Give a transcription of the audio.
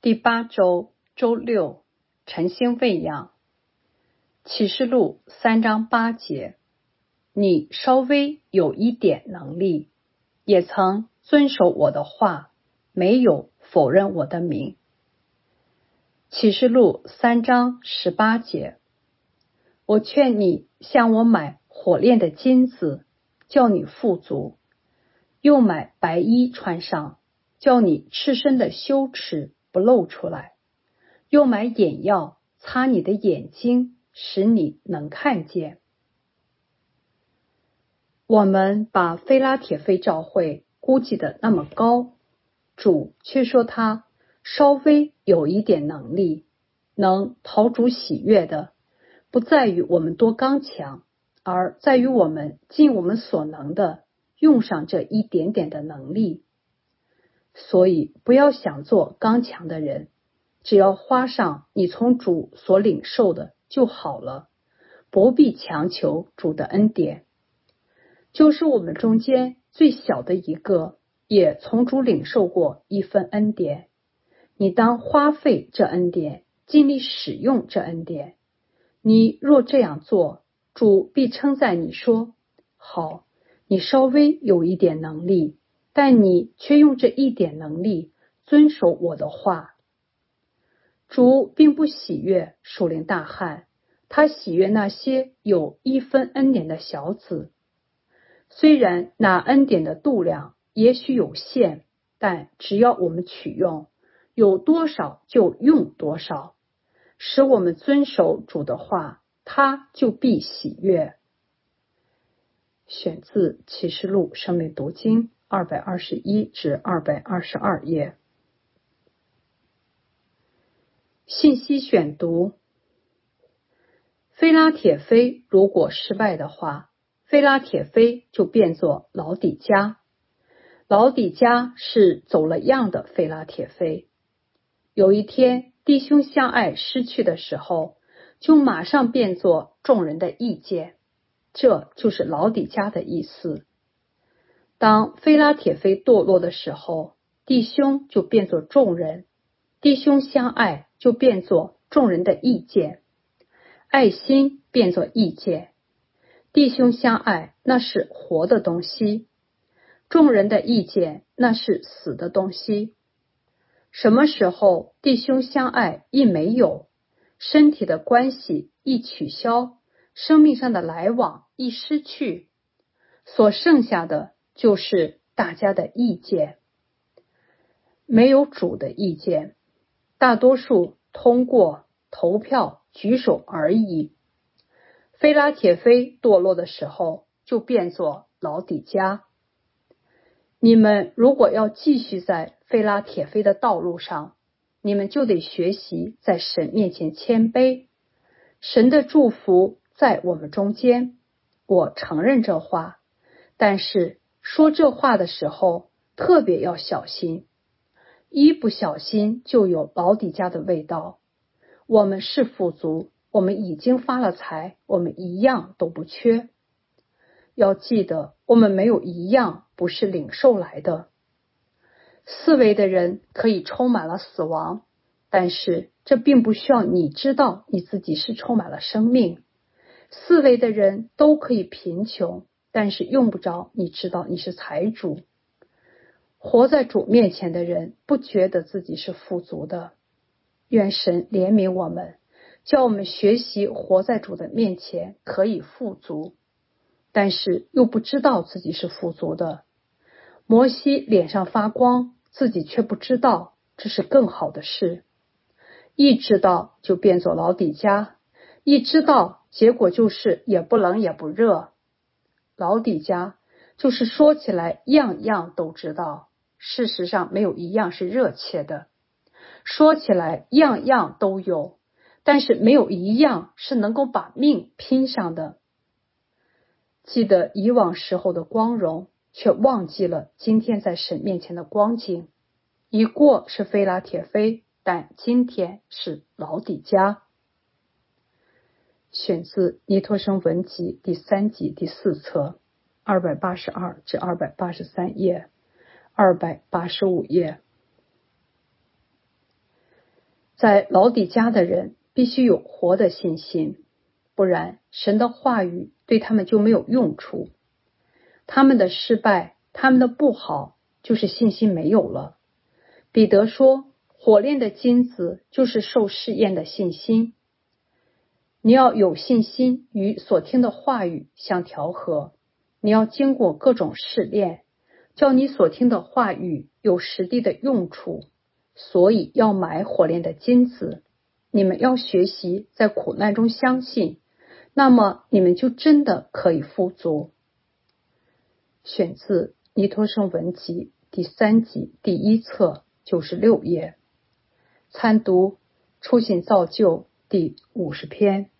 第8周周六，晨星喂养。启示录3章8节，你稍微有一点能力，也曾遵守我的话，没有否认我的名。启示录3章18节，我劝你向我买火炼的金子，叫你富足，又买白衣穿上，叫你赤身的羞耻不露出来，又买眼药擦你的眼睛，使你能看见。我们把非拉铁非教会估计的那么高，主却说他稍微有一点能力，能讨主喜悦的，不在于我们多刚强，而在于我们尽我们所能的用上这一点点的能力。所以不要想做刚强的人，只要花上你从主所领受的就好了，不必强求主的恩典。就是我们中间最小的一个，也从主领受过一份恩典，你当花费这恩典，尽力使用这恩典。你若这样做，主必称赞你说，好，你稍微有一点能力，但你却用这一点能力遵守我的话。主并不喜悦属灵大汉，他喜悦那些有一分恩典的小子。虽然那恩典的度量也许有限，但只要我们取用，有多少就用多少，使我们遵守主的话，他就必喜悦。选自启示录生命读经221至222页。信息选读：非拉铁非如果失败的话，非拉铁非就变作老底嘉。老底嘉是走了样的非拉铁非。有一天弟兄相爱失去的时候，就马上变作众人的意见，这就是老底嘉的意思。当非拉铁非堕落的时候，弟兄就变作众人，弟兄相爱就变作众人的意见，爱心变作意见。弟兄相爱那是活的东西，众人的意见那是死的东西。什么时候弟兄相爱一没有，身体的关系一取消，生命上的来往一失去，所剩下的就是大家的意见，没有主的意见，大多数通过投票举手而已。非拉铁非堕落的时候，就变作老底嘉。你们如果要继续在非拉铁非的道路上，你们就得学习在神面前谦卑。神的祝福在我们中间，我承认这话，但是说这话的时候特别要小心，一不小心就有老底嘉的味道。我们是富足，我们已经发了财，我们一样都不缺。要记得，我们没有一样不是领受来的。四维的人可以充满了死亡，但是这并不需要你知道你自己是充满了生命。四维的人都可以贫穷，但是用不着你知道你是财主。活在主面前的人不觉得自己是富足的。愿神怜悯我们，叫我们学习活在主的面前可以富足，但是又不知道自己是富足的。摩西脸上发光，自己却不知道，这是更好的事。一知道就变作老底嘉，一知道结果就是也不冷也不热。老底嘉就是说起来样样都知道，事实上没有一样是热切的。说起来样样都有，但是没有一样是能够把命拼上的。记得以往时候的光荣，却忘记了今天在神面前的光景。已过是非拉铁非，但今天是老底嘉。选自尼托生文集第3集第4册282至283页，285页。 在老底嘉的人必须有活的信心，不然神的话语对他们就没有用处。他们的失败，他们的不好，就是信心没有了。彼得说，火炼的金子就是受试验的信心。你要有信心与所听的话语相调和，你要经过各种试炼，叫你所听的话语有实地的用处。所以要买火炼的金子。你们要学习在苦难中相信，那么你们就真的可以富足。选自尼托生文集第3集第1册96页，参读初信造就第50篇。